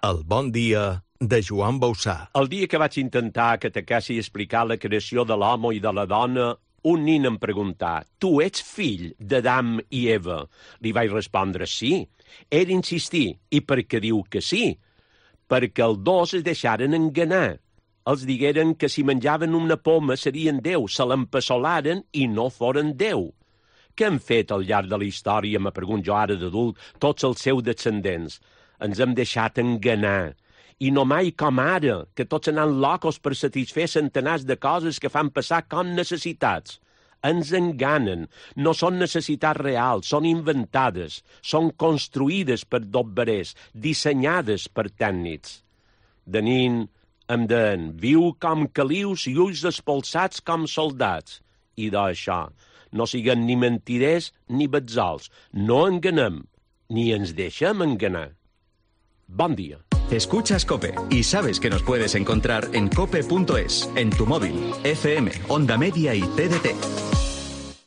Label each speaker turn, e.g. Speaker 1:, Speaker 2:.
Speaker 1: El bon dia de Joan Bausà.
Speaker 2: El dia que vaig intentar catequesi i explicar la creació de l'home i de la dona, un nin em preguntà: «Tu ets fill d'Adam i Eva?» Li vaig respondre sí. Ell insistí: «I per què diu que sí?» Perquè els dos es deixaren enganar. Els digueren que si menjaven una poma serien Déu, se l'empassolaren i no foren Déu. Què han fet al llarg de la història, me pregunto jo ara d'adult, tots els seus descendents? Ens hem deixat enganar. I no mai com ara, que tots anant locos per satisfer centenars de coses que fan passar com necessitats. Ens enganen. No són necessitats reals, són inventades, són construïdes per dobberers, dissenyades per tècnics. De nin em deien: viu com calius i ulls espolsats com soldats. I d'això, no siguen ni mentirers ni betzols. No enganem, ni ens deixem enganar. Bon dia.
Speaker 3: Escuchas COPE y sabes que nos puedes encontrar en cope.es, en tu móvil, FM, Onda Media y TDT.